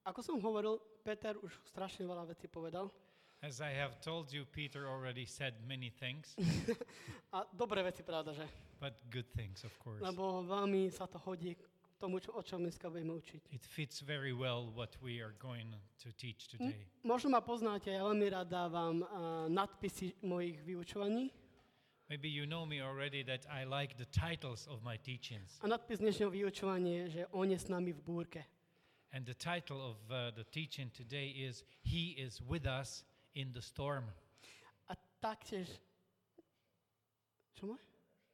Ako som hovoril, Peter už strašne veľa vecí povedal. As I have told you, Peter already said many things, A dobré veci, pravda, že? but good things, of course. Lebo veľmi sa to hodí k tomu, o čom dneska budeme učiť. It fits very well what we are going to teach today. Možno ma poznáte, ja veľmi rád dávam nadpisy mojich vyučovaní. Maybe you know me already that I like the titles of my teachings. A nadpis dnešného vyučovania je, že on je s nami v búrke. And the title of the teaching today is He is with us in the storm. A taktiež... Čo môj?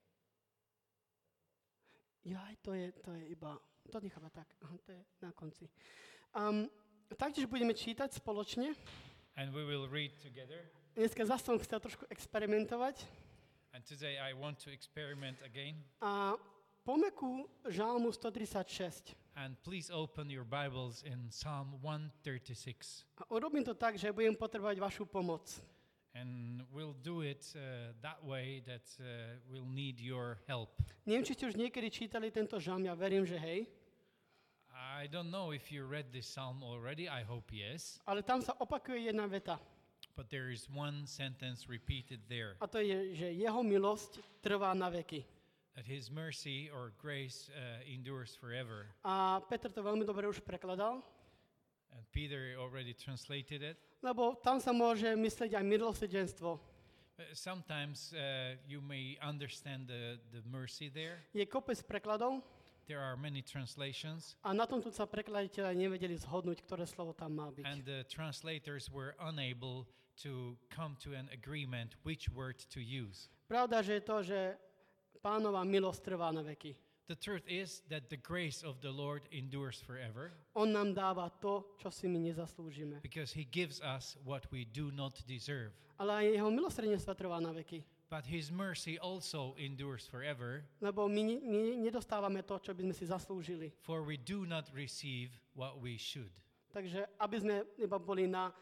Jaj, to je iba... To necháva tak. Aha, to je na konci. Taktiež budeme čítať spoločne. And we will read together. Dneska zase som chcel trošku experimentovať. And today I want to experiment again. A poďme ku Žalmu 136. And please open your Bibles in Psalm 136. A urobím to tak, že budem potrebovať vašu pomoc. And we'll do it that way that we'll need your help. Neviem, či ste už niekedy čítali tento žalm, ja verím, že hej. I don't know if you read this psalm already, I hope yes. Ale tam sa opakuje jedna veta. But there is one sentence repeated there. A to je, že jeho milosť trvá na veky. That his mercy or grace endures forever. A Peter to veľmi dobre už prekladal. And Peter already translated it. Lebo tam sa môže myslieť aj milosrdenstvo. Sometimes you may understand the mercy there. Je kopec prekladov There are many translations. a na tomto sa prekladatelia nevedeli zhodnúť, ktoré slovo tam má byť. And the translators were unable to come to an agreement which word to use. Pravda, že je to, že Pánova milosť trvá na veky. The truth is that the grace of the Lord endures forever On nám dáva to, čo si my nezaslúžime. because he gives us what we do not deserve. Ale aj jeho milosrdenstvo trvá na veky. But his mercy also endures forever, Lebo my nedostávame to, čo by sme si zaslúžili. for we do not receive what we should. Takže aby sme iba boli na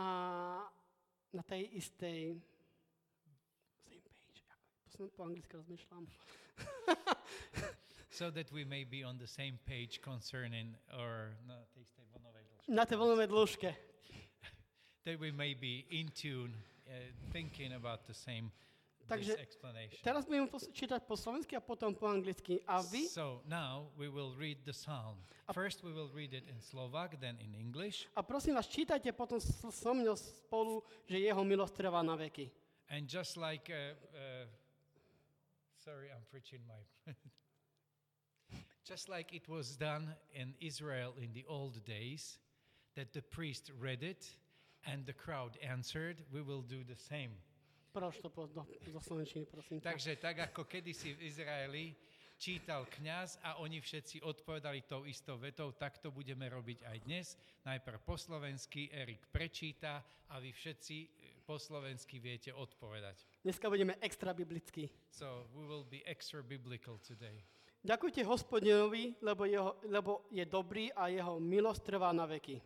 tej istej... Same page. Po anglicky rozmýšľam. So that we may be on the same page concerning Na tej voľnovej dĺžke. that we may be in tune, thinking about the same this Takže explanation. teraz budeme čítať po slovensky a potom po anglicky. A vy? So now we will read the psalm. First we will read it in Slovak, then in English. A prosím vás, čítajte potom so mnou spolu, že jeho milosť trvá na veky. And just like, sorry, I'm preaching my... Just like it was done in Israel in the old days, that the priest read it and the crowd answered, we will do the same. Proč to do slovenčiny, prosím. Takže tak ako kedysi v Izraeli čítal kňaz a oni všetci odpovedali tou istou vetou, tak to budeme robiť aj dnes. Najprv po slovensky, Erik prečíta a vy všetci po slovensky viete odpovedať. Dneska budeme extra biblickí. So we will be extra biblical today. Ďakujte Hospodinovi, lebo je dobrý a jeho milosť trvá na veky.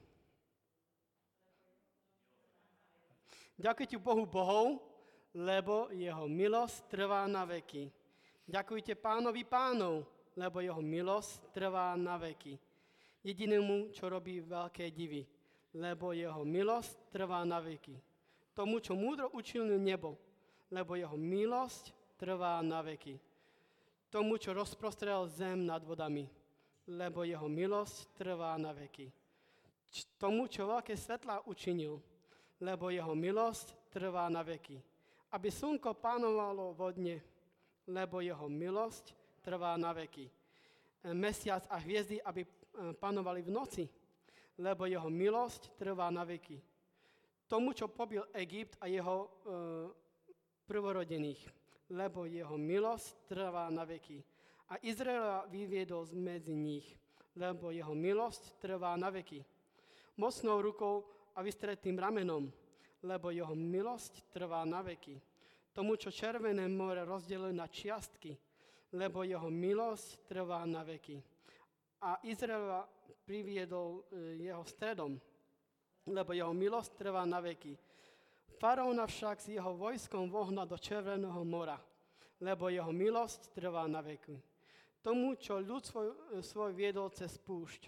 Ďakujte Bohu bohov, lebo jeho milosť trvá na veky. Ďakujte Pánovi pánov, lebo jeho milosť trvá na veky. Jedinému, čo robí veľké divy, lebo jeho milosť trvá na veky. Tomu, čo múdro učil nebo, lebo jeho milosť trvá na veky. Tomu, čo rozprostrel zem nad vodami, lebo jeho milosť trvá na veky. Tomu, čo veľké svetlá učinil, lebo jeho milosť trvá na veky. Aby slnko pánovalo vo dne, lebo jeho milosť trvá na veky. Mesiac a hviezdy, aby panovali v noci, lebo jeho milosť trvá na veky. Tomu, čo pobil Egypt a jeho prvorodených, lebo jeho milosť trvá na veky. A Izraela vyviedol medzi nich, lebo jeho milosť trvá na veky. Mocnou rukou a vystretým ramenom, lebo jeho milosť trvá na veky. Tomu, čo Červené more rozdelil na čiastky, lebo jeho milosť trvá na veky. A Izraela priviedol jeho stredom, lebo jeho milosť trvá na veky. Faraóna však s jeho vojskom vohna do Červeného mora, lebo jeho milosť trvá na veky. Tomu, čo ľud svoj viedol cez púšť,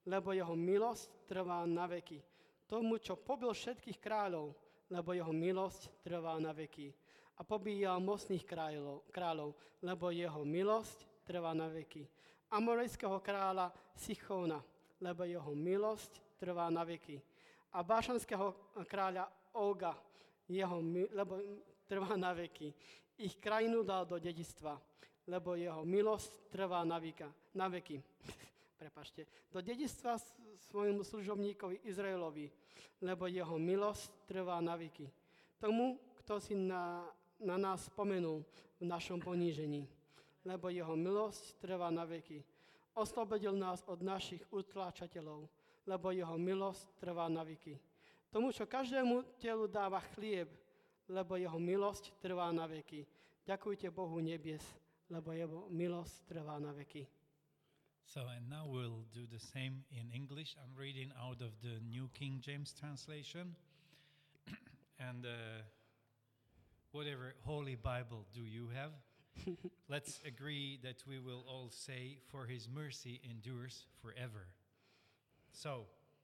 lebo jeho milosť trvá na veky. Tomu, čo pobil všetkých kráľov, lebo jeho milosť trvá na veky. A pobíjal mocných kráľov, lebo jeho milosť trvá na veky. Amorejského kráľa Sichóna, lebo jeho milosť trvá na veky. A Bášanského kráľa Óga, lebo trvá na veky. Ich krajinu dal do dedičstva, lebo jeho milosť trvá na veky. Prepačte. Do dedičstva svojmu služobníkovi Izraelovi, lebo jeho milosť trvá na veky. Tomu, kto si na nás spomenul v našom ponížení, lebo jeho milosť trvá na veky. Oslobodil nás od našich utláčateľov, lebo jeho milosť trvá na veky. Tomu, čo každému telu dáva chlieb, lebo jeho milosť trvá na veky. Ďakujte Bohu nebies, lebo jeho milosť trvá na veky. So, and now we'll do the same in English. I'm reading out of the New King James translation. And whatever Holy Bible do you have? Let's agree that we will all say, for his mercy endures forever. So,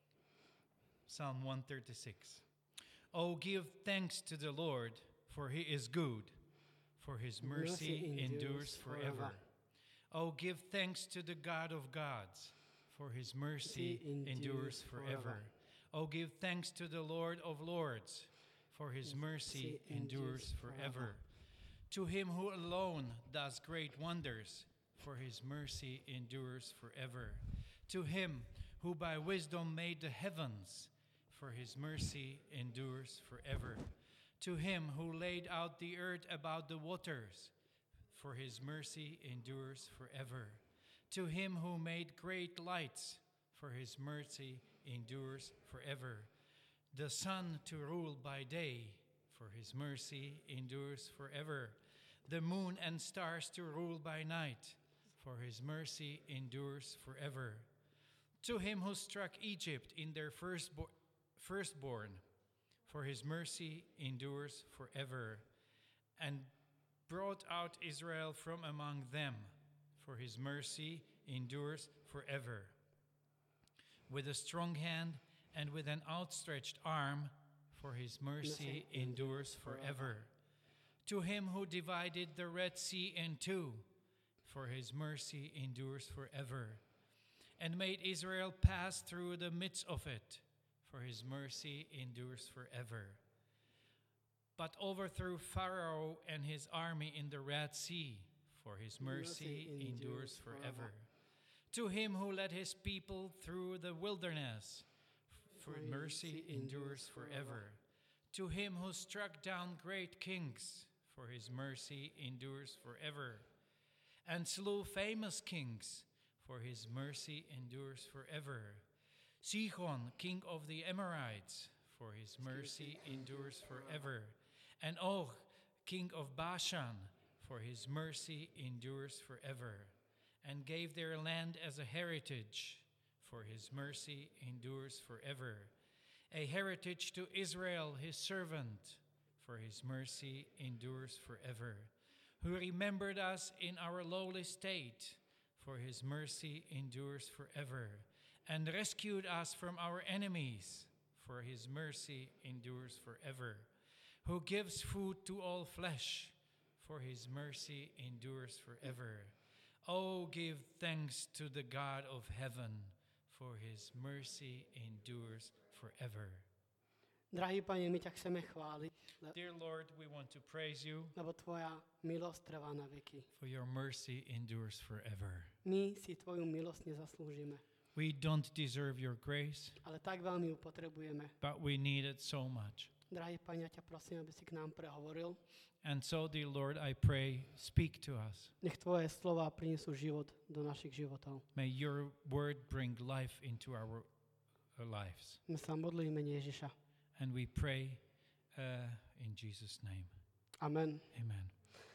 Psalm 136. Oh, give thanks to the Lord, for he is good, for his mercy endures forever. Oh, give thanks to the God of gods, for his mercy endures forever. Oh, give thanks to the Lord of lords, for his mercy endures forever. To him who alone does great wonders, for his mercy endures forever. To him who by wisdom made the heavens, for his mercy endures forever. To him who laid out the earth about the waters, for his mercy endures forever. To him who made great lights, for his mercy endures forever. The sun to rule by day, for his mercy endures forever. The moon and stars to rule by night, for his mercy endures forever. To him who struck Egypt in their firstborn, for his mercy endures forever, and brought out Israel from among them, for his mercy endures forever. With a strong hand and with an outstretched arm, for his mercy endures forever. To him who divided the Red Sea in two, for his mercy endures forever, and made Israel pass through the midst of it, for his mercy endures forever. But overthrew Pharaoh and his army in the Red Sea, for his mercy endures forever. To him who led his people through the wilderness, for mercy endures forever. To him who struck down great kings, for his mercy endures forever, and slew famous kings, for his mercy endures forever. Sihon, king of the Amorites, for his mercy endures forever, and Og, king of Bashan, for his mercy endures forever, and gave their land as a heritage, for his mercy endures forever, a heritage to Israel his servant, for his mercy endures forever, who remembered us in our lowly state, for his mercy endures forever, and rescued us from our enemies, for his mercy endures forever, who gives food to all flesh, for his mercy endures forever. Oh, give thanks to the God of heaven, for his mercy endures forever. Drahý Pane, my ťa chceme chváliť, Dear Lord, we want to praise you, lebo tvoja milosť trvá na veky. for your mercy endures forever. My si tvoju milosť nezaslúžime, We don't deserve your grace, ale tak veľmi ju potrebujeme. but we need it so much. Drahý Pane, ja ťa prosím, aby si k nám prehovoril. And so, dear Lord, I pray, speak to us. Nech tvoje slova prinesú život do našich životov. May your word bring life into our lives. My sa modlíme mene Ježiša. And we pray in Jesus' name. Amen. Amen.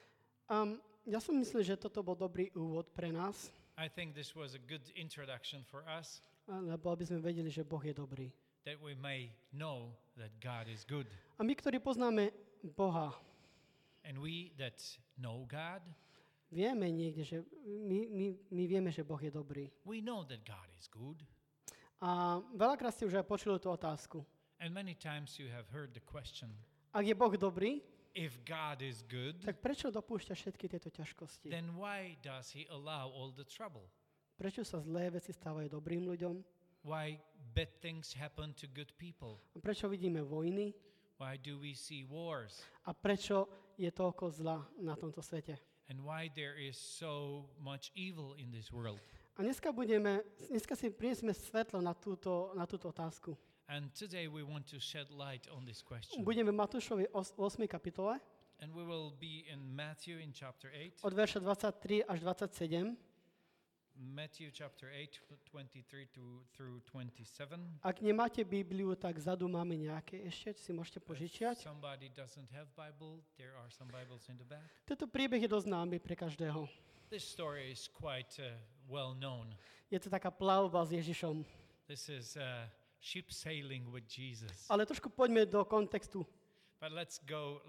Ja som myslel, že toto bol dobrý úvod pre nás, I think this was a good introduction for us, lebo aby sme vedeli, že Boh je dobrý. that we may know that God is good. A my, ktorí poznáme Boha, And we that know God, vieme niekde, že my vieme, že Boh je dobrý. we know that God is good. A veľakrát ste už aj počuli tú otázku. And many times you have heard the question, Ak je Boh dobrý, if God is good, tak prečo dopúšťa všetky tieto ťažkosti? then why does he allow all the trouble? Prečo sa zlé veci stávajú dobrým ľuďom? Why bad things happen to good people? A prečo vidíme vojny? Why do we see wars? A prečo je toľko zla na tomto svete? And why there is so much evil in this world? A dneska si priniesme svetlo na túto otázku. And today we want to shed light on this question. Budeme v Matúšovi 8. kapitole And we will be in Matthew in chapter 8. od verša 23 až 27. Matthew chapter 8, 23 through 27. Ak nemáte Bibliu, tak vzadu máme nejaké ešte, si môžete požičiať. If somebody doesn't have Bible, there are some Bibles in the back. Tento príbeh je dosť známy pre každého. This story is quite well known. Je to taká plavba s Ježišom. This is ship sailing with Jesus. Ale trošku poďme do kontextu. But let's go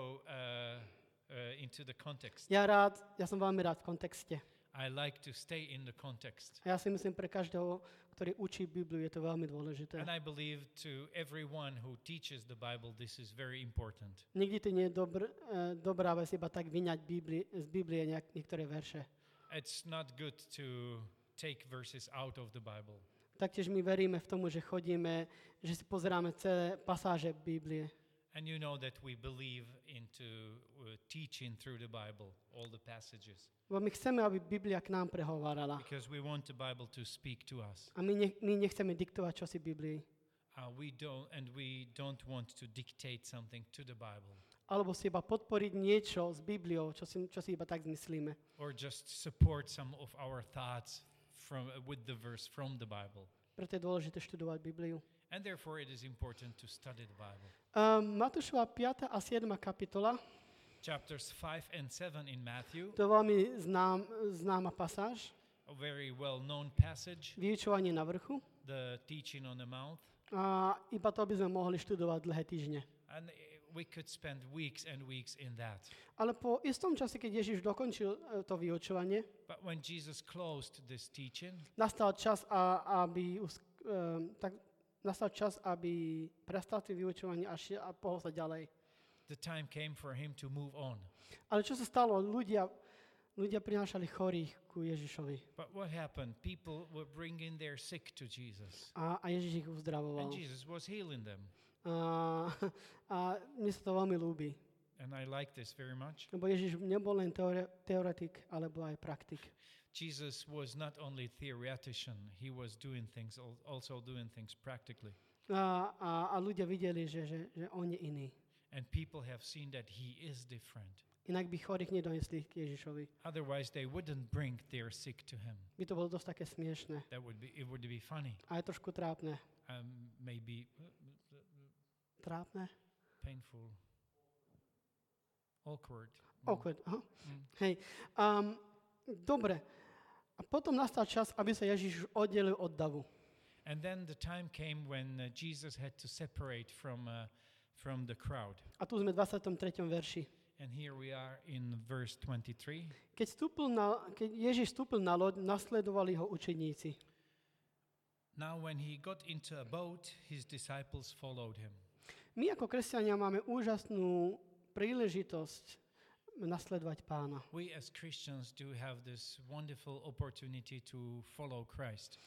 into the context. Ja som veľmi rád v kontexte. I like to stay in the context. A ja si myslím, pre každého, ktorý učí Bibliu, je to veľmi dôležité. And I believe to everyone who teaches the Bible, this is very important. Nikdy to nie je dobrá vec iba tak vyňať z Biblie niektoré verše. It's not good to take verses out of the Bible. Taktiež my veríme v tomu, že chodíme, že si pozeráme celé pasáže Biblie. And you know that we believe into teaching through the Bible, all the passages. Lebo my chceme, aby Biblia k nám prehovárala. Because we want the Bible to speak to us. A my nechceme diktovať čosi Biblii. We don't want to dictate something to the Bible. Alebo si iba podporiť niečo s Bibliou, čo si iba tak zmyslíme. Or just support some of our thoughts with the verse from the Bible. Preto je dôležité študovať Bibliu. And therefore it is important to study the Bible. Matúšova 5. a 7. kapitola. Chapters 5 and 7 in Matthew, To je veľmi známa pasáž. a very well-known passage, Vyučovanie na vrchu. the teaching on the mount. A iba to by sme mohli študovať dlhé týždne. And we could spend weeks and weeks in that. Ale po istom čase, keď Ježiš dokončil to vyučovanie, But when Jesus closed this teaching, nastal čas, aby prestal tým vyučovanie a pohol sa ďalej. the time came for him to move on. Ale čo sa stalo? Ľudia prinášali chorých ku Ježišovi. But what happened? People were bringing their sick to Jesus. A Ježiš ich uzdravoval. And Jesus was healing them. A mne sa to veľmi ľúbi. And I like this very much. Lebo Ježiš nebol len teoretik, alebo aj praktik. Jesus was not only theoretician, he was doing things, also doing things practically. A ľudia videli, že on je iný. And people have seen that he is different. Inak by chorých nedonesli k Ježišovi. Otherwise, they wouldn't bring their sick to him. By to bolo dosť také smiešné. It would be funny, A je trošku trápne. maybe Trápne? painful, awkward. Awkward, aha. Hej. Dobre. A potom nastal čas, aby sa Ježiš oddelil od davu. And then the time came when Jesus had to separate from the crowd. A tu sme v 23. verši. And here we are in verse 23. Keď Ježiš vstúpil na loď, nasledovali ho učeníci. Now when he got into a boat, his disciples followed him. My ako kresťania máme úžasnú príležitosť nasledovať Pána. We as Christians do have this wonderful opportunity to follow Christ.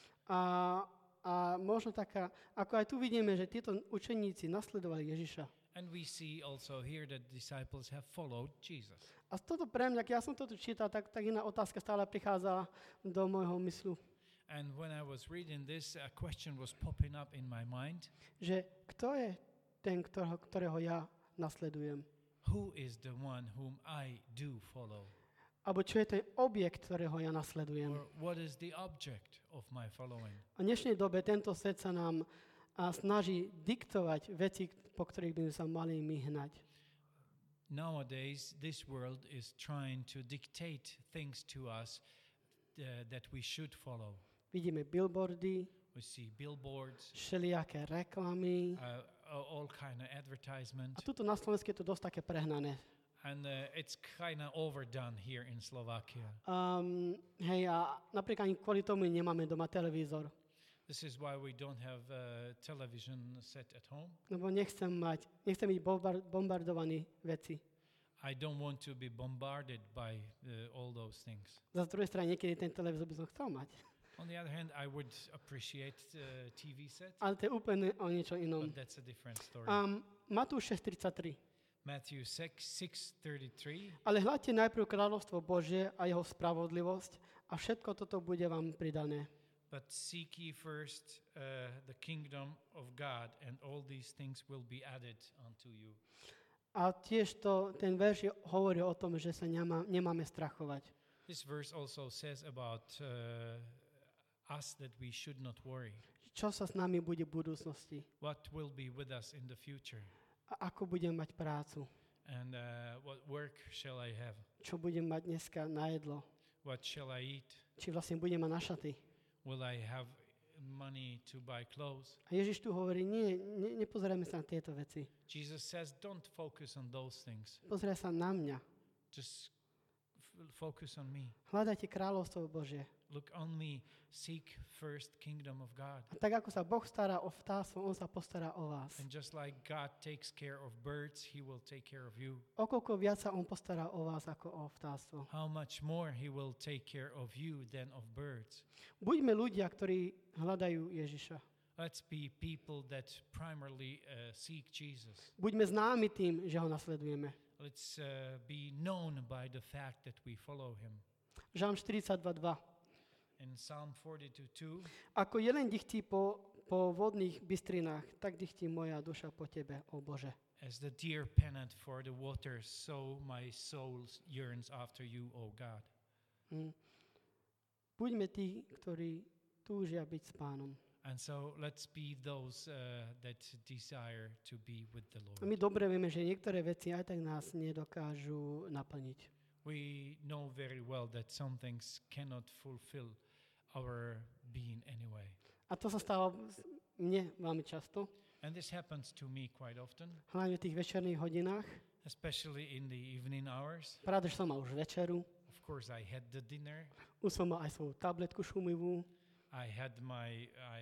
A možno taká, ako aj tu vidíme, že títo učeníci nasledovali Ježiša. And we see also here that disciples have followed Jesus. A toto pre mňa, keď ja som toto čítal, tak iná otázka stále prichádza do môjho myslu. And when I was reading this, a question was popping up in my mind. Že kto je ten, ktorého ja nasledujem? Who is the one whom I do follow? Alebo čo je ten objekt, ktorého ja nasledujem? Or what is the object of my following? A v dnešnej dobe tento svet sa nám snaží diktovať veci, po ktorých by sme sa mali my hnať. Nowadays, this world is trying to dictate things to us that we should follow. Vidíme billboardy, We see billboards, všelijaké reklamy. all kind of advertisements. A tuto na Slovensku je to dosť také prehnané. And it's kind of overdone here in Slovakia. Hej, a napríklad ani kvôli tomu nemáme doma televízor. This is why we don't have a television set at home. Lebo nechcem byť bombardovaný veci. I don't want to be bombarded by all those things. Za druhej strany niekedy ten televízor by som chcel mať. On the other hand, I would appreciate TV set, Ale to je úplne o niečo inom. but that's a different story. Matúš 6.33. Matthew 6:33. Ale hľadte najprv kráľovstvo Božie a jeho spravodlivosť a všetko toto bude vám pridané. But seek ye first the kingdom of God, and all these things will be added unto you. A tiež ten verš hovorí o tom, že sa nemáme strachovať. This verse also says about us that we should not worry. Čo sa s nami bude v budúcnosti? What will be with us in the future? A ako budem mať prácu? And what work shall I have? Čo budem mať dneska na jedlo? What shall I eat? Či vlastne budem mať na šaty? Will I have money to buy clothes? A Ježiš tu hovorí, nepozerajme sa na tieto veci. Jesus says, don't focus on those things. Pozeraj sa na mňa. Just focus on me. Hľadajte kráľovstvo Božie. Look on me. Seek first kingdom of God. A tak ako sa Boh stará o vtáctvo, on sa postará o vás. And just like God takes care of birds, he will take care of you. Okoľko viac sa on postará o vás ako o vtáctvo. How much more he will take care of you than of birds. Buďme ľudia, ktorí hľadajú Ježiša. Let's be people that primarily seek Jesus. Buďme známi tým, že ho nasledujeme. Let's be known by the fact that we follow him. Žalm 42.2. In Psalm 42:2, Ako jelen dychtí po vodných bystrinách, tak dychtí moja duša po tebe, o Bože. as the deer panteth for the waters, so my soul yearns after you, O God. Buďme tí, ktorí túžia byť s Pánom. And so let's be those that desire to be with the A Lord. my dobre vieme, že niektoré veci aj tak nás nedokážu naplniť. We know very well that some things cannot fulfill our being anyway. A to sa stáva mne veľmi často, And this happens to me quite often, hlavne v tých večerných hodinách. especially in the evening hours. Práve, že som mal už večeru, Of course, I had the dinner. už som mal aj svoju tabletku šumivú, I had my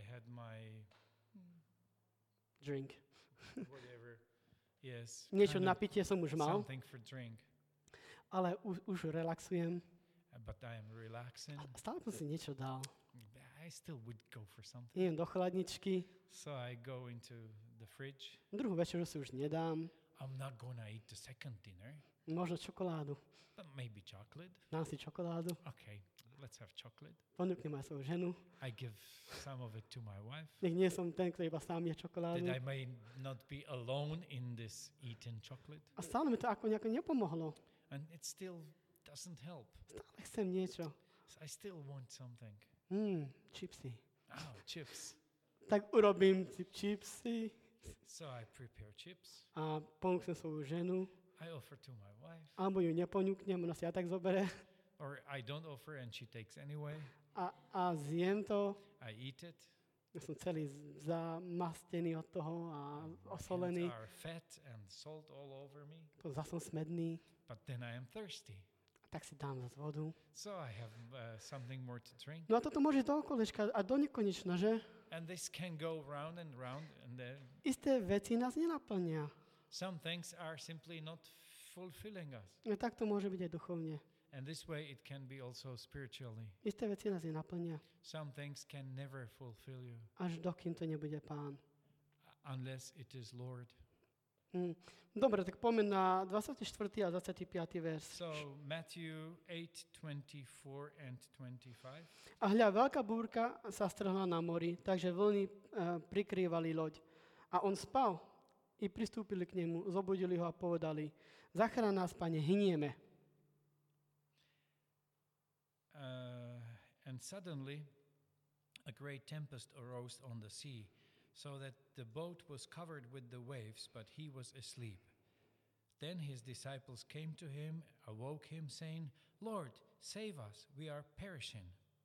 drink. whatever. Yes. Niečo kind na of pitie som už mal, something for drink. ale už relaxujem. But I am relaxing. A stále som si niečo dal. I still would go for something. Idem do chladničky, So I go into the fridge. druhú večeru si už nedám, I'm not gonna eat the second dinner, možno čokoládu. but maybe chocolate. Dám si čokoládu, Okay, let's have chocolate. ponúknem aj svoju ženu. I give some of it to my wife. Nech nie som ten, ktorý iba sám je That čokoládu. I may not be alone in this eating chocolate. A stále mi to ako nejako nepomohlo. And it still doesn't help. Stále chcem niečo. I still want something. Čipsy. Oh, chips. Tak urobím si čipsy So I prepare chips. a ponúknem svoju ženu. I offer to my wife. Alebo ju neponúknem, ona si ja tak zobere. Or I don't offer and she takes anyway. A zjem to. I eat it. Ja som celý zamastený od toho a My osolený. hands are fat and salt all over me. Zas som smedný. But then I am thirsty. Tak si dám zase vodu. So I have something more to drink. No a toto môže do okolečka a do nekonečna, že? And this can go round and round. And then Isté veci nás nenaplnia. some things are simply not fulfilling us. No tak to môže byť aj duchovne. And this way it can be also spiritually. Isté veci nás nenaplnia, Some things can never fulfill you až dokým to nebude Pán. unless it is Lord. Dobre, tak poďme na 24. a 25. verš. So Matthew 8:24 and 25. A hľa, veľká búrka sa strhla na mori, takže vlny prikrývali loď. A on spal. I pristúpili k nemu, zobudili ho a povedali, zachráň nás, Pane, hynieme. And suddenly a great tempest arose on the sea, so that the boat was covered with the waves, but he was asleep. Then his disciples came to him, awoke him, saying, Lord, save us, we are perishing.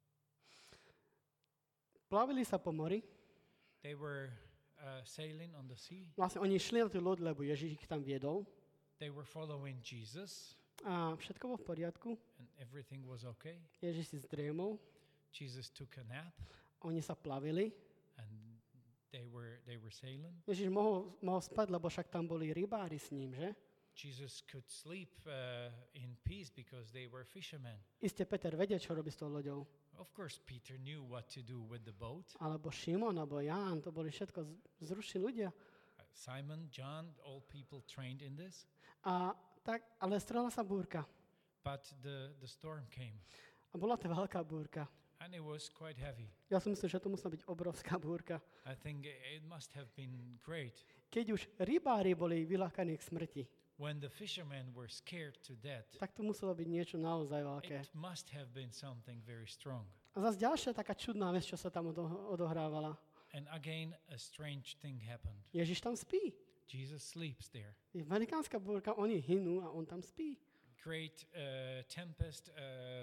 Plavili sa po mori, They were sailing on the sea. vlastne oni šli na tú loď, lebo Ježiš ich tam viedol They were following Jesus, a všetko bolo v poriadku. and everything was okay. Ježiš si zdriemol, Jesus took a nap. oni sa plavili and they were sailing. Ježiš mohol spať, lebo však tam boli rybári s ním, že? Jesus could sleep in peace because they were fishermen. Iste Peter vedel, čo robí s tou loďou. Of course, Peter knew what to do with the boat. Alebo Šimon, alebo Ján, to boli všetko zruší ľudia. Simon, John, all people trained in this. Ale strela sa búrka. But the storm came. A bola to veľká búrka. And it was quite heavy. Ja si myslím, že to musela byť obrovská búrka. I think it must have been great. Keď už rybári boli vylákaní k smrti, When the fishermen were scared to death, tak to muselo byť niečo naozaj veľké. it must have been something very strong. A zase ďalšia taká čudná vec, čo sa tam odohrávala. And again, a strange thing happened. Ježiš tam spí. Jesus sleeps there. Je velikánska búrka, oni hynú a on tam spí. Great tempest.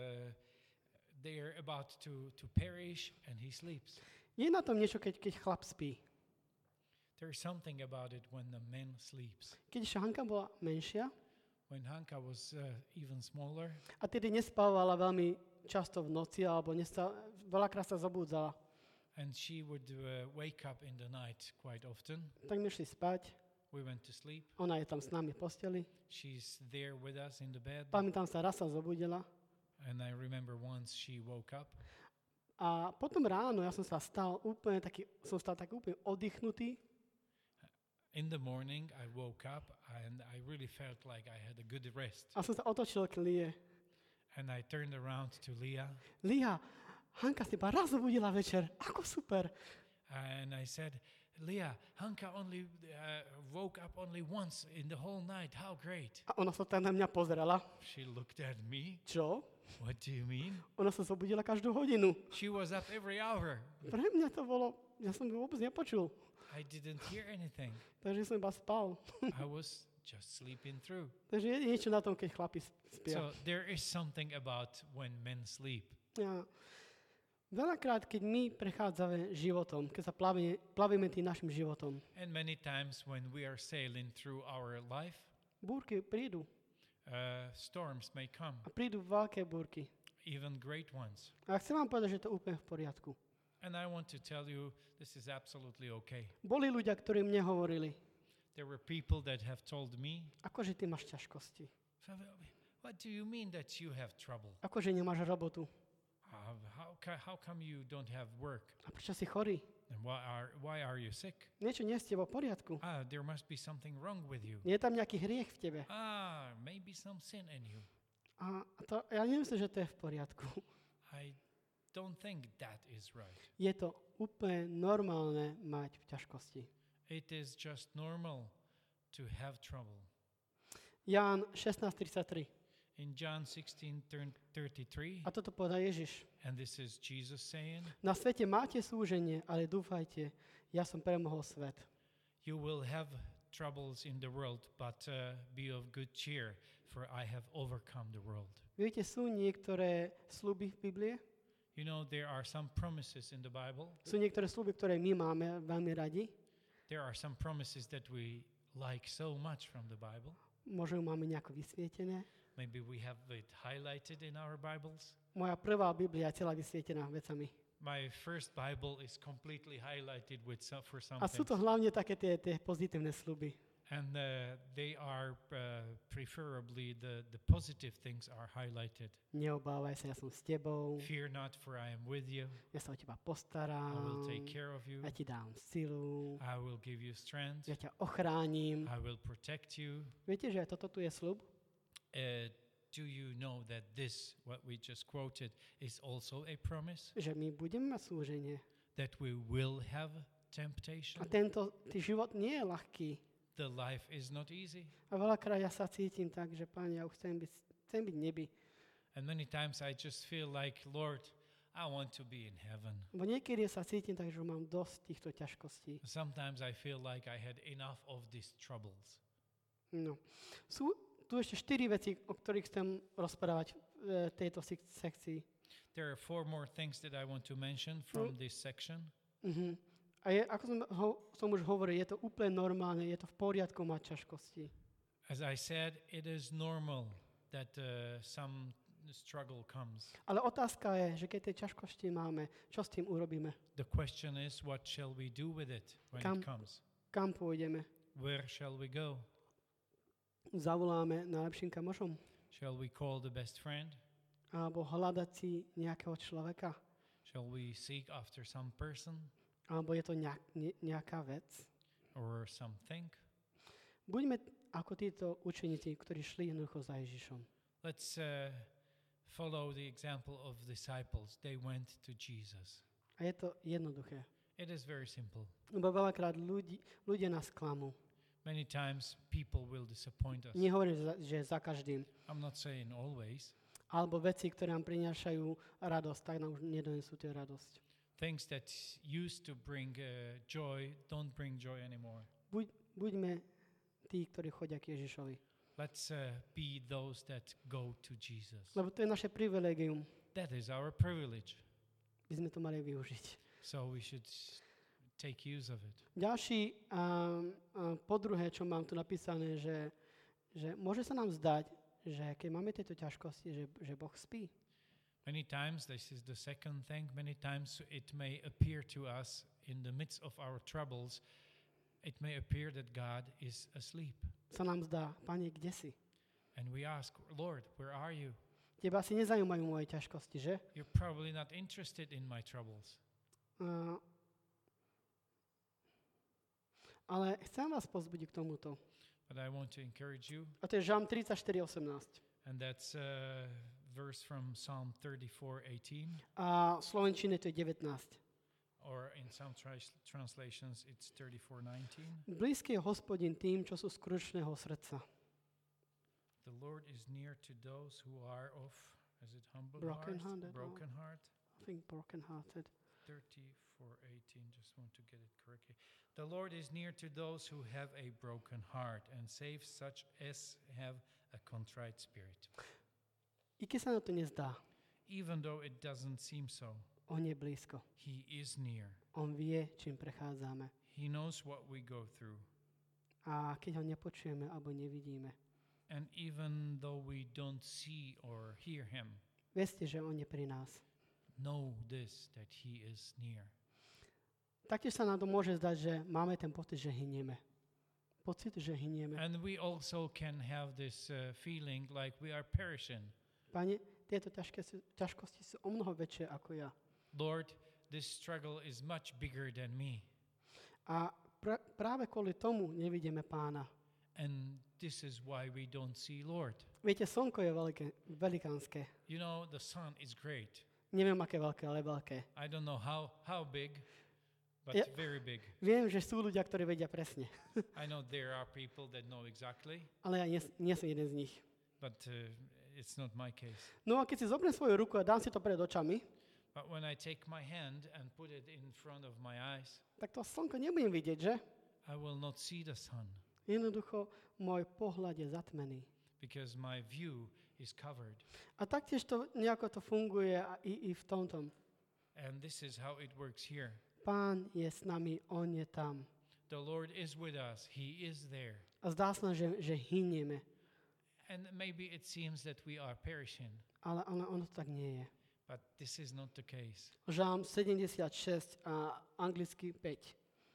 They are about to perish, and he sleeps. Je na tom niečo, keď chlap spí. There's something about it when the man sleeps. Keď Hanka bola menšia When Hanka was even smaller, a tedy nespávala veľmi často v noci, alebo veľakrát sa zabúdzala, and she would wake up in the night quite often. tak my šli spať. We went to sleep. Ona je tam s nami v posteli. She's there with us in the bed. Pamätám sa, raz sa zobudila. And I remember once she woke up. A potom ráno ja som stal tak úplne oddychnutý. In the morning, I woke up and I really felt like I had a good rest. A som sa otočil k Lie. And I turned around to Leah Lia, Hanka si iba raz zobudila večer. Ako super. and I said, Leah, Hanka only woke up only once in the whole night. How great. A ona sa tak na mňa pozerala. She looked at me. Čo? What do you mean? Ona sa zobudila každú hodinu. She was up every hour. Pre mňa to bolo, ja som to vôbec nepočul. I didn't hear anything. Takže som iba spal. I was just sleeping through. Takže je niečo na tom, keď chlapi spia. So there is something about when men sleep. Ja. Veľakrát, keď my prechádzame životom, keď sa plavíme tým našim životom, And many times when we are sailing through our life, búrky prídu. storms may come, A prídu veľké búrky. even great ones. A chcem vám povedať, že je to úplne v poriadku. And I want to tell you, this is absolutely okay. Boli ľudia, ktorí mne hovorili, There were people that have told me, akože ty máš ťažkosti. what do you mean that you have trouble? Akože nemáš robotu. How come you don't have work? A prečo si chorý? And why are you sick? Niečo nie je s tebou v poriadku. There must be something wrong with you. Nie je tam nejaký hriech v tebe. Maybe some sin in you. A to, ja nemyslím, že to je v poriadku. I don't think that is right. Je to úplne normálne mať ťažkosti. It is just normal to have trouble. Ján 16:33. In John 16:33, A toto povedal Ježiš. and this is Jesus saying, Na svete máte súženie, ale dúfajte, ja som premohol svet. you will have troubles in the world, but be of good cheer, for I have overcome the world. Viete, sú niektoré sľuby v Biblii? You know, there are some promises in the Bible. Sú niektoré sľuby, ktoré my máme veľmi radi. There are some promises that we like so much from the Bible. Možno ju máme nejako vysvietené. Maybe we have it highlighted in our Bibles. Moja prvá Biblia je celá vysvietená vecami. My first Bible is completely highlighted for A sú to something. hlavne také tie pozitívne sľuby. And they are preferably the positive things are highlighted. Neobávaj sa, ja som s tebou, Fear not, for I am with you. ja sa o teba I will postarám, take care of you. ja ti dám silu, I will give you strength. ja ťa ochránim. I will protect you. Viete, že toto tu je sľub? Do you know that this, what we just quoted, is also a promise? Že my budeme mať súženie. That we will have temptation? A život nie je ľahký. The life is not easy. A veľakrát ja sa cítim tak, že Pán, ja už chcem byť nebi. And many times I just feel like, Lord, I want to be in heaven. Bo niekedy sa cítim tak, že mám dosť týchto ťažkostí. Sometimes I feel like I had enough of these troubles. No. Sú tu ešte 4 veci, o ktorých chcem rozprávať v tejto sekcii. There are 4 more things that I want to mention from this section. A ako som už hovoril, je to úplne normálne, je to v poriadku mať ťažkosti. As I said, it is normal that some struggle comes. Ale otázka je, že keď tie ťažkosti máme, čo s tým urobíme? The question is, what shall we do with it when Kam- it comes? Kam pôjdeme? Where shall we go? Zavoláme najlepším kamošom? Shall we call the best friend? Alebo hľadať si nejakého človeka? Shall we seek after some person Alebo je to nejaká vec? or something? Buďme ako títo učeníci, ktorí šli jednoducho za Ježišom. Let's follow the example of disciples. They went to Jesus. A je to jednoduché. It is very simple. Lebo veľakrát ľudia nás klamú. Many times people will disappoint us. Nehovorím, že za každým. I'm not saying always. Alebo veci, ktoré nám prinášajú radosť, tak nám už nedonesú tie radosť. Things that used to bring joy don't bring joy anymore. Buďme tí, ktorí chodia k Ježišovi. Let's be those that go to Jesus. Lebo to je naše privilégium. That is our privilege. By sme to mali využiť. So we should take use of it. Ďalší, po druhé, čo mám tu napísané, že môže sa nám zdať, že keď máme tieto ťažkosti, že Boh spí. Many times, this is the second thing, many times it may appear to us in the midst of our troubles, it may appear that God is asleep. Sa nám zdá, Pane, kde si? And we ask, Lord, where are you? Teba si nezaujímajú moje ťažkosti, že? You're probably not interested in my troubles. Ale chcem vás pozbudiť k tomuto. But I want to encourage you, A to je Žalm 34:18. and that's a verse from Psalm 34:18, A v slovenčine to je 19. or in some translations it's 34:19. Blízky je Hospodin tým, čo sú skrušného srdca. The Lord is near to those who are of, is it humble Broken-hearted, heart? Broken heart? I think broken-hearted. 34:18, just want to get it correctly. The Lord is near to those who have a broken heart and saves such as have a contrite spirit. I keď sa na to nezdá, Even though it doesn't seem so, on je blízko. He is near. On vie, čím prechádzame. He knows what we go through. A keď ho nepočujeme alebo nevidíme, And even though we don't see or hear Him, vedzte, že on je pri nás. know this, that He is near. Taktiež sa nám to môže zdať, že máme ten pocit, že hynieme. Pocit, že hynieme. And we also can have this feeling like we are perishing. Pane, tieto ťažkosti sú o mnoho väčšie ako ja. Lord, this struggle is much bigger than me. A práve kvôli tomu nevidíme Pána. And this is why we don't see Lord. Viete, slnko je velikánske. You know, the sun is great. Neviem, aké veľké, ale veľké. I don't know how big, but Yeah. very big. Viem, že sú ľudia, ktorí vedia presne. I know there are people that know exactly, Ale ja nie som jeden z nich. but it's not my case. No a keď si zoberiem svoju ruku a dám si to pred očami, But when I take my hand and put it in front of my eyes, tak to slnko nebudem vidieť, že? I will not see the sun Jednoducho, môj pohľad je zatmený. because my view is covered. A taktiež to nejako to funguje i v tomto. And this is how it works here. Pán je s nami, on je tam. The Lord is with us. He is there. A zdá sa, že hynieme. And maybe it seems that we are perishing, Ale ono to tak nie je. but this is not the case. Žalm 76 a anglicky 5.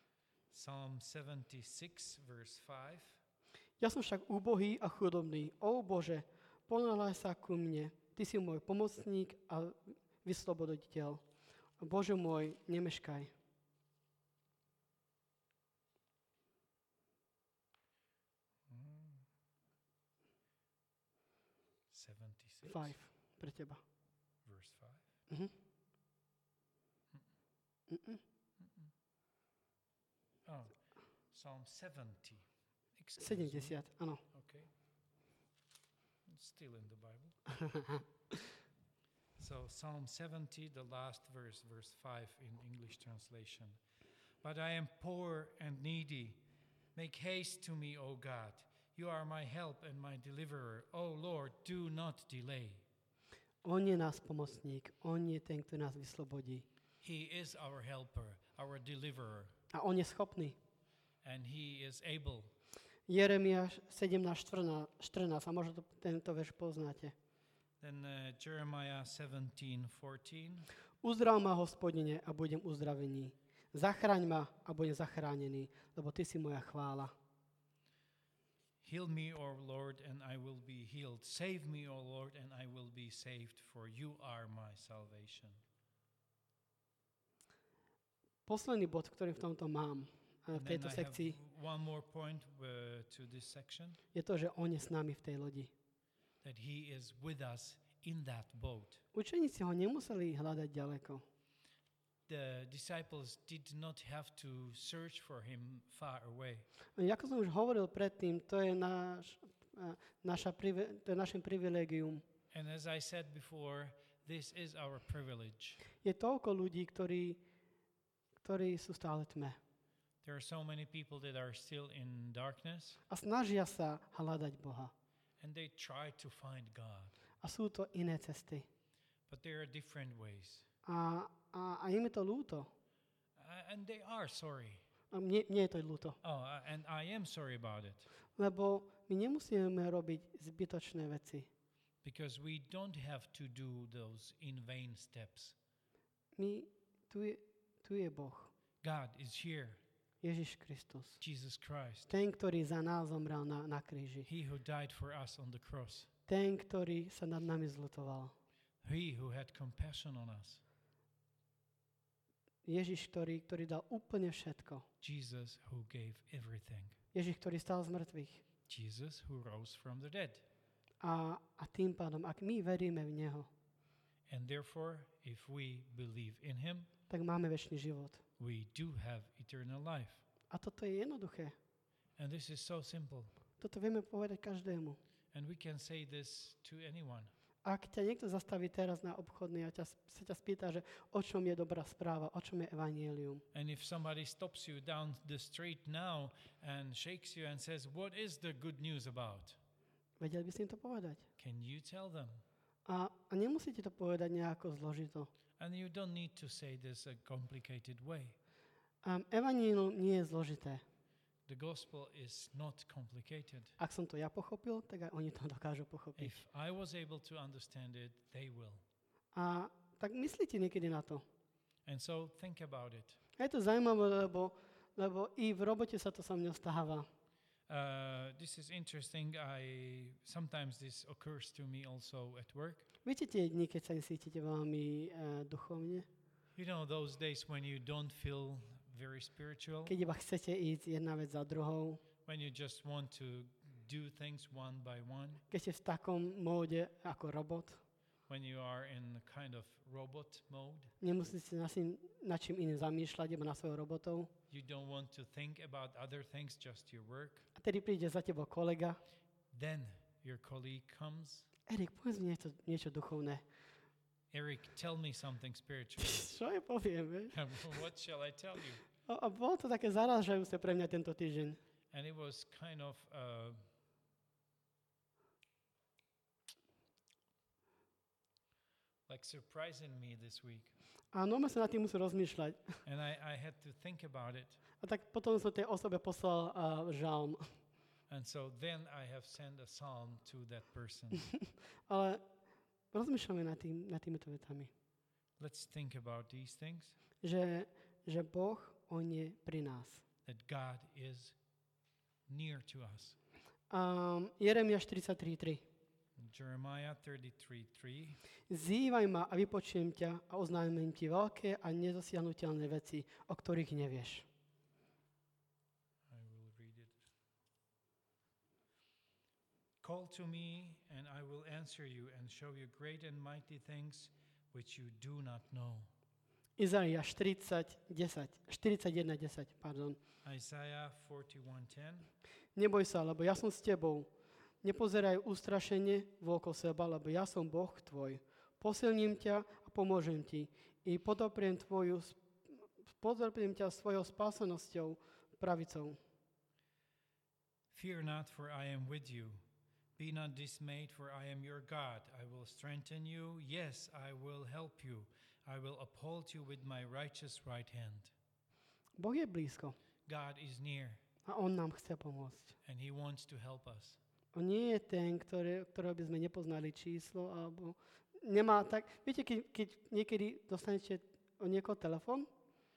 Psalm 76, verse 5. Ja som však úbohý a chudobný. Ó Bože, ponáhľaj sa ku mne. Ty si môj pomocník a vysloboditeľ. Bože môj, nemeškaj. 76, 5 pre teba. verse 5. Mhm. Mm-mm. Oh, Psalm 70. Excuse me. 70, áno. Okay. It's still in the Bible. So Psalm 70, the last verse, verse 5 in English translation. But I am poor and needy. Make haste to me, O God. You are my help and my deliverer. O Lord, do not delay. On je náš pomocník. On je ten, kto nás vyslobodí. He is our helper, our deliverer, A on je schopný. and he is able. Jeremiáš 17:14, a možno tento verš poznáte. Then Jeremiah 17:14. Uzdrav ma, Hospodine, a budem uzdravený. Zachraň ma a budem zachránený, lebo Ty si moja chvála. Heal me, O Lord, and I will be healed. Save me, O Lord, and I will be saved, for you are my salvation. Posledný bod, ktorý v tomto mám, v And then tejto I have sekcii, one more point to this section, je to, že On je s nami v tej lodi. that he is with us in that boat. Učeníci ho nemuseli hľadať ďaleko. The disciples did not have to search for him far away. Ako som už hovoril predtým, to je našim privilégium. And as I said before, this is our privilege. Je toľko ľudí, ktorí sú stále tme. There are so many people that are still in darkness, A snažia sa hľadať Boha. and they try to find God. A sú to iné cesty. But there are different ways. A im je to ľúto. And they are sorry. A mne je to ľúto. Oh, and I am sorry about it. Lebo my nemusíme robiť zbytočné veci. Because we don't have to do those in vain steps. Tu je Boh. God is here. Ježiš Kristus. Jesus Christ. Ten, ktorý za nás zomrel na kríži. He who died for us on the cross. Ten, ktorý sa nad nami zľutoval. He who had compassion on us. Ježiš, ktorý dal úplne všetko. Jesus who gave everything. Ježiš, ktorý stal z mŕtvych. Jesus who rose from the dead. A tým pádom, ak my veríme v Neho, And therefore, if we believe in him, tak máme večný život. we do have eternal life. A toto je jednoduché. And this is so simple. Toto vieme povedať každému. And we can say this to anyone. Ak ťa niekto zastaví teraz na obchodnej a sa ťa spýta, že o čom je dobrá správa, o čom je evanjelium. And if somebody stops you down the street now and shakes you and says, what is the good news about? Vedel by si im to povedať. Can you tell them? A nemusíte to povedať nejako zložito. And you don't need to say this a complicated way. Evanjelium nie je zložité. The gospel is not complicated. Ak som to ja pochopil, tak aj oni to dokážu pochopiť. If I was able to understand it, they will. A tak myslíte niekedy na to. And so think about it. A je to zaujímavé, lebo i v robote sa to so mnou stáva. This is interesting. Sometimes this occurs to me also at work. Viete tie dni, keď sa cítite veľmi duchovne? You know those days when you don't feel very spiritual, Keď iba chcete ísť jedna vec za druhou? when you just want to do things one by one, Keď ste v takom móde ako robot? when you are in a kind of robot mode, Nemusíte nad čím iným zamýšľať, iba na svojou robotou? you don't want to think about other things, just your work. A tedy príde za tebou kolega. Then your colleague comes. Erik, povedz mi niečo duchovné. Eric, tell me something spiritual. Čo je poviem, vieš? What shall I tell you? A bolo to také zarážajúce pre mňa tento týždeň. And it was kind of like surprising me this week. A normálne sa nad tým musel rozmýšľať. And I had to think about it. A tak potom som tej osobe poslal žalm. And so then I have sent a psalm to that person. Ale rozmýšľame nad týmito vetami. Let's think about these things. Že Boh, On je pri nás. That God is near to us. Jeremiáš 43:3. Jeremiah 33:3. Zývaj ma a vypočujem ťa a oznámim ti veľké a nezasiahnuteľné veci, o ktorých nevieš. I will read it. Call to me and I will answer you and show you great and mighty things which you do not know. Izaiáš 41:10, pardon. Isaiah 41:10. Neboj sa, lebo ja som s tebou. Nepozeraj ústrašene okolo seba, lebo ja som Boh tvoj. Posilním ťa a pomôžem ti. I podopriem ťa svojou spásenosťou pravicou. Fear not, for I am with you. Be not dismayed, for I am your God. I will strengthen you. Yes, I will help you. I will uphold you with my righteous right hand. Boh je blízko God is near, a On nám chce pomôcť. and he wants to help us. On nie je ten, ktorého by sme nepoznali číslo, alebo nemá tak... Viete, keď niekedy dostanete od niekoho telefón,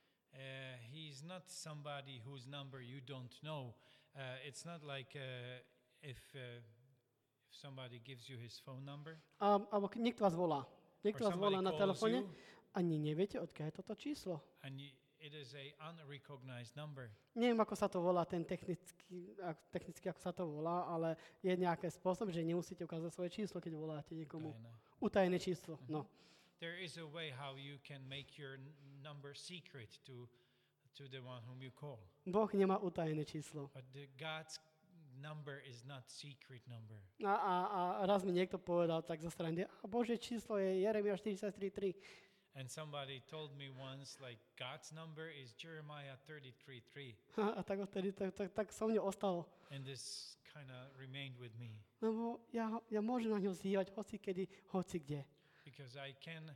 He's not somebody whose number you don't know. It's not like if somebody gives you his phone number. alebo keď niekto vás volá. Niekto vás volá na telefóne, you, ani neviete, odkiaľ je toto číslo. and it is a unrecognized number. Neviem, ako sa to volá, technicky ako sa to volá, ale je nejaký spôsob, že nemusíte ukázať svoje číslo, keď voláte niekomu. Utajené číslo, no. There is a way how you can make your number secret to the one whom you call. Boh nemá utajené číslo. But God's number is not secret number. A raz mi niekto povedal tak zo strany, a Božie číslo je Jeremiáš 43:3. And somebody told me once, like, God's number is Jeremiah 33:3. A tak odtedy tak so mne ostalo. And this kind of remained with me. Lebo ja môžem na ňo zývať hoci kedy, hoci kde. Because I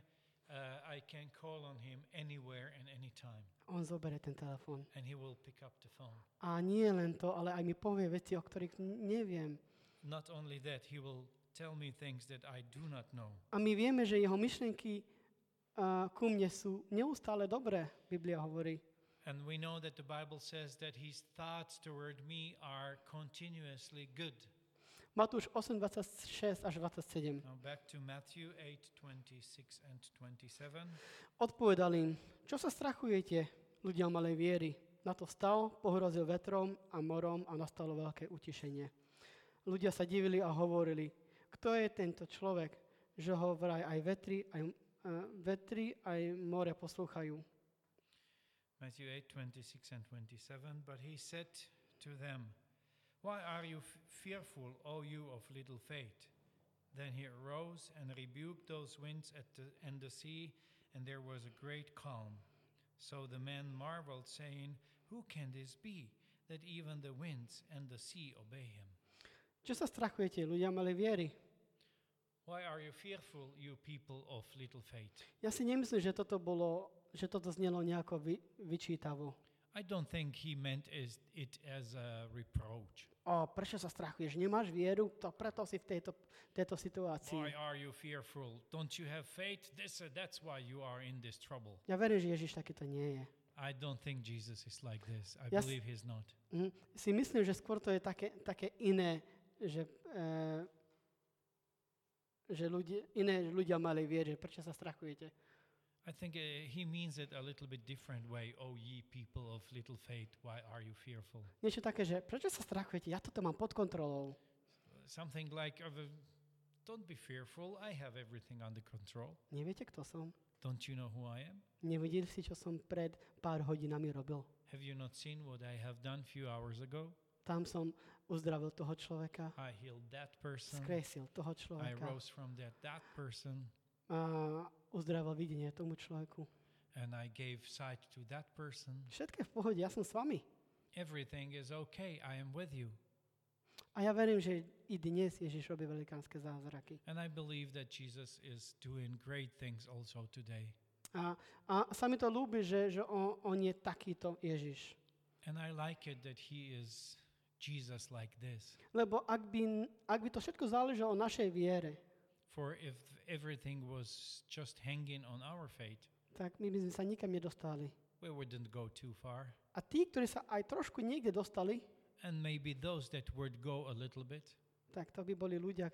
can call on him anywhere and anytime. On zoberie ten telefón. And he will pick up the phone. A nie len to, ale aj mi povie veci, o ktorých neviem. Not only that, he will tell me things that I do not know. A my vieme, že jeho myšlienky ku mne sú neustále dobré, Biblia hovorí. And we know that the Bible says that his thoughts toward me are continuously good. Matúš 8:26 až 27. Now back to Matthew 8:26 and 27. Odpovedal im, čo sa strachujete, ľudia malej viery? Na to vstal, pohrozil vetrom a morom a nastalo veľké utišenie. Ľudia sa divili a hovorili, kto je tento človek, že ho vraj aj vetri aj more poslúchajú. Matthew 8:26 and 27. But he said to them, why are you fearful, O you of little faith? Then he arose and rebuked those winds and the sea, and there was a great calm. So the men marveled, saying, who can this be, that even the winds and the sea obey him? Čo sa strachujete, ľudia malej viery? Why are you fearful, you people of little faith? Ja si nemyslím, že toto znelo nejako vyčítavo. I don't think he meant it as a reproach. Prečo sa strachuješ? Nemáš vieru? To preto si v tejto situácii. Why are you fearful? Don't you have faith? That's why you are in this trouble. Ja verím, že Ježiš takýto nie je. I don't think Jesus is like this. I Yes. believe he's not. Si myslím, že skôr to je také iné, že ľudia mali vieru, že prečo sa strachujete. I think he means it a little bit different way. Oh, ye people of little faith, why are you fearful? Niečo také, že prečo sa strachujete? Ja toto mám pod kontrolou. Something like, don't be fearful, I have everything under control. Neviete, kto som? Don't you know who I am? Nevideli si, čo som pred pár hodinami robil? Have you not seen what I have done few hours ago? Tam som uzdravil toho človeka, I healed that person. skresil toho I človeka rose from that person. a uzdravil videnie tomu človeku. And I gave sight to that person. Všetko je v pohode, ja som s vami. Everything is okay, I am with you. A ja verím, že i dnes Ježiš robí velikánske zázraky. And I believe that Jesus is doing great things also today. A sa mi to ľúbi, že on je takýto Ježiš. And I like it that he is Jesus like this. Lebo ak by to všetko záležalo o našej viere, For if everything was just hanging on our faith, tak my by sme sa nikam nedostali. we wouldn't go too far. A tí, ktorí sa aj trošku niekde dostali, And maybe those that would go a little bit, tak to by boli ľudia,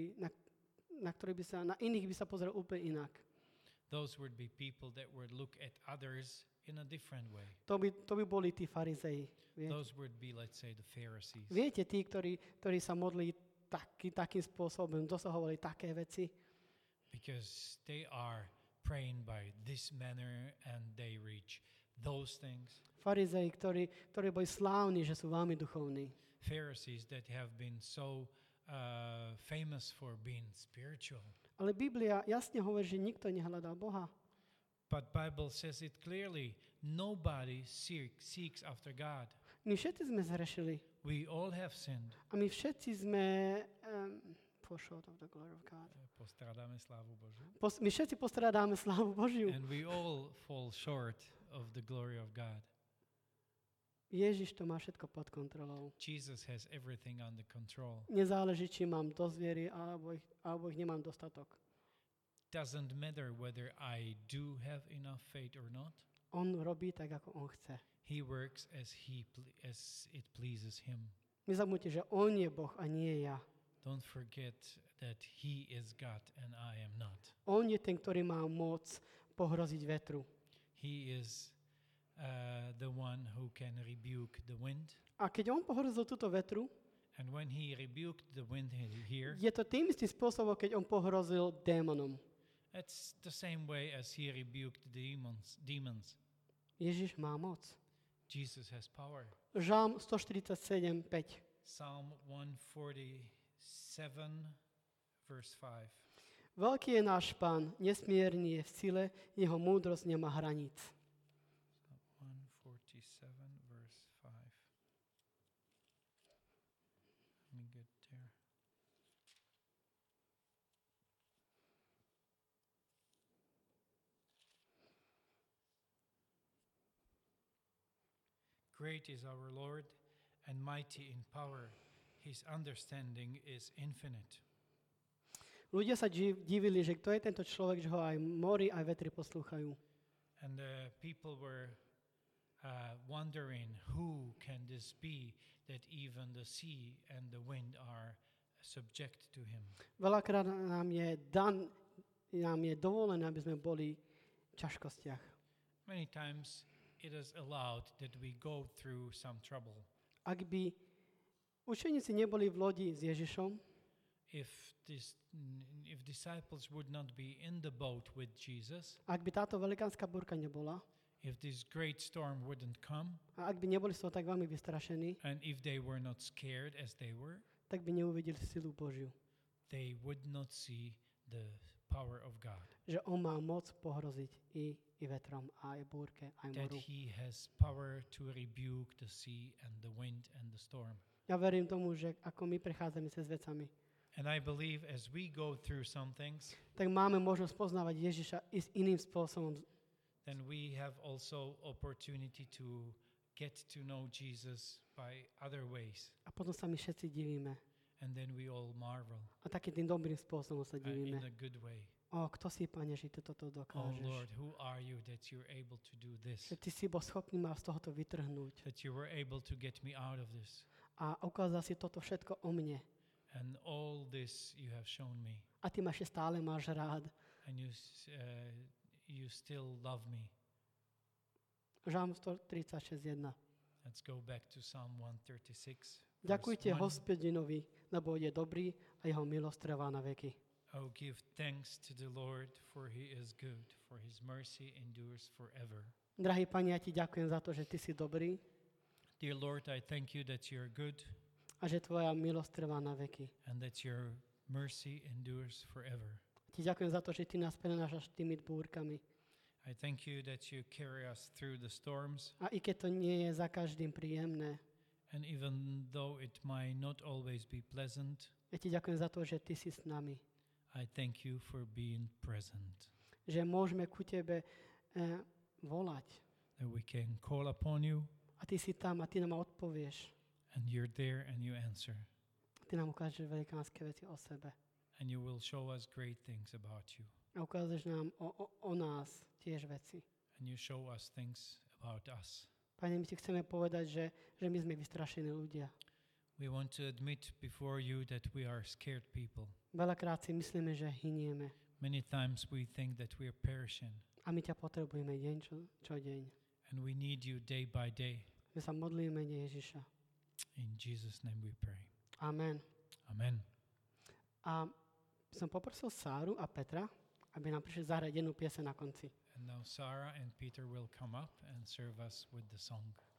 na iných by sa pozrel úplne inak. those would be people that would look at others in a different way. To by boli tí farizei. Those would be, let's say, the Pharisees. Viete, tí, ktorí sa modlí takým spôsobom, dosahovali také veci, Because they are praying by this manner and they reach those things. farizei, ktorí boli slávni, že sú veľmi duchovní. Pharisees that have been so famous for being spiritual. Ale Biblia jasne hovorí, že nikto nehľadal Boha. But Bible says it clearly, nobody seeks after God. My všetci sme zhrešili. We all have sinned. A my všetci sme fall short of the glory of God. Postrádame slávu Božiu. My všetci postradáme slávu Božiu. And we all fall short of the glory of God. Ježiš to má všetko pod kontrolou. Jesus has everything under control. Nezáleží, či mám dosť viery, alebo ich nemám dostatok. Doesn't matter whether I do have enough faith or not. On robí tak, ako on chce. He works as it pleases him. Nezabudnite, že on je Boh a nie ja. Don't forget that he is God and I am not. On je ten, ktorý má moc pohroziť vetru. He is the one who can rebuke the wind. A keď on pohrozil túto vetru, And when he rebuked the wind here, je to tým istým spôsobom, keď on pohrozil démonom. it's the same way as he rebuked the demons. Ježiš má moc. Jesus has power. Žalm 147, 5. Psalm 147, verse 5. Veľký je náš Pán, nesmierny je v sile, jeho múdrosť nemá hraníc. 147, verse 5. Let me get there. Great is our Lord and mighty in power. His understanding is infinite. Ľudia sa divili, že kto je tento človek, že ho aj mori, aj vetry poslúchajú. And people were wondering, who can this be that even the sea and the wind are subject to him? Veľakrát nám je dovolené, aby sme boli v ťažkostiach. Many times it is allowed that we go through some trouble. Ak by učeníci neboli v lodi s Ježišom, If disciples would not be in the boat with Jesus, ak by táto velikánska búrka nebola, if this great storm wouldn't come, a ak by neboli z toho tak veľmi vystrašení, and if they were not scared as they were, tak by neuvideli silu Božiu. they would not see the power of God. Že on má moc pohroziť i vetrom, aj búrke, aj That moru. he has power to rebuke the sea and the wind and the storm. Ja verím tomu, že ako my prechádzame cez vecami, And I believe as we go through some things, tak máme možnosť poznávať Ježiša i s iným spôsobom. then we have also opportunity to get to know Jesus by other ways. A potom sa my všetci divíme. And then we all marvel A takým tým dobrým spôsobom sa in divíme. a good way. Kto si, Pane, že ty toto Oh dokážeš? Lord, who are you that you're able to do this? Že ty si bol schopný ma z tohoto vytrhnúť. That you were able to get me out of this. A ukázal si toto všetko o mne. And all this you have shown me. A ty ma ešte stále máš rád. And you still love me. Žalm 136.1. Let's go back to Psalm 136. Ďakujte verse 1. Hospodinovi, lebo je dobrý a jeho milosť trvá na veky. Oh, give thanks to the Lord, for he is good, for his mercy endures forever. Drahý Pane, ja ti ďakujem za to, že ty si dobrý Dear Lord, I thank you that you're good a že tvoja milosť trvá na veky. and that your mercy endures forever. Ti ďakujem za to, že ty nás prenášaš tými búrkami. I thank you that you carry us through the storms, A i keď to nie je za každým príjemné, and even though it might not always be pleasant, ja ti ďakujem za to, že ty si s nami. I thank you for being present, Že môžeme ku tebe volať. that we can call upon you, A ty si tam a ty nám odpovieš. and you're there and you answer, Ty nám ukážeš velikánske veci o sebe. and you will show us great things about you, A ukážeš nám o nás tiež veci. and you show us things about us. Pane, my ti chceme povedať, že my sme vystrašení ľudia. We want to admit before you that we are scared people. Veľakrát si myslíme, že hynieme. Many times we think that we are perishing, A my ťa potrebujeme deň čo deň. and we need you day by day. My sa modlíme mene Ježiša. In Jesus' name we pray. Amen. Amen. A som poprosil Sáru a Petra, aby nám prišli zahrať jednu pieseň na konci. And now Sarah and Peter will come up and serve us with the song.